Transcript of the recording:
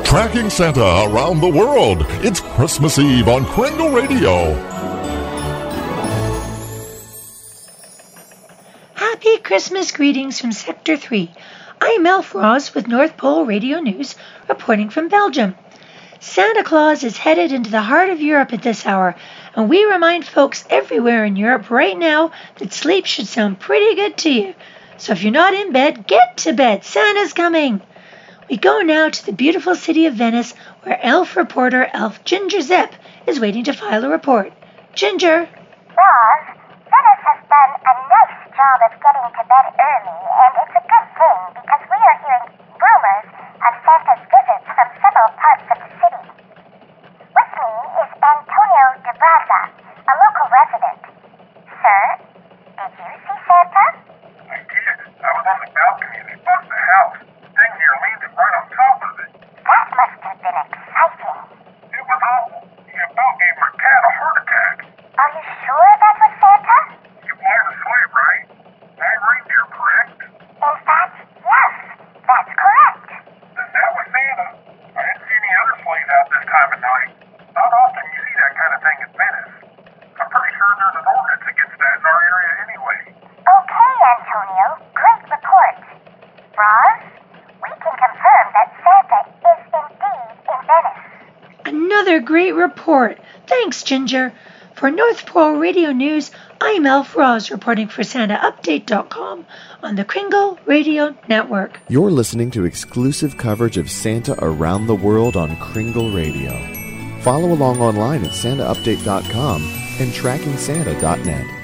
Tracking Santa around the world. It's Christmas Eve on Kringle Radio. Happy Christmas greetings from Sector 3. I'm Elf Ross with North Pole Radio News, reporting from Belgium. Santa Claus is headed into the heart of Europe at this hour, and we remind folks everywhere in Europe right now that sleep should sound pretty good to you. So if you're not in bed, get to bed. Santa's coming. We go now to the beautiful city of Venice, where elf reporter Elf Ginger Zep is waiting to file a report. Ginger. Roz, Venice has done a nice job of getting to bed early, and it's a good thing because we are hearing rumors of Santa's visits from several parts of the city. With me is Antonio de Braza, a local resident. Sir, did you see Santa? I did. I was on the balcony and he bugged the house. Dang near landed right on top of it. That must have been exciting. It was awful. He about gave my cat a heart attack. Are you sure that was Santa? You fly the sleigh, right? I'm reindeer, correct? In fact, yes, that's correct. Then that was Santa. I didn't see any other sleighs out this time of night. Not often you see that kind of thing in Venice. I'm pretty sure there's an ordinance against that in our area anyway. Okay, Antonio, great report. Roz, we can confirm that Santa is indeed in Venice. Another great report. Thanks, Ginger. For North Pole Radio News, I'm Elf Ross reporting for SantaUpdate.com on the Kringle Radio Network. You're listening to exclusive coverage of Santa around the world on Kringle Radio. Follow along online at SantaUpdate.com and TrackingSanta.net.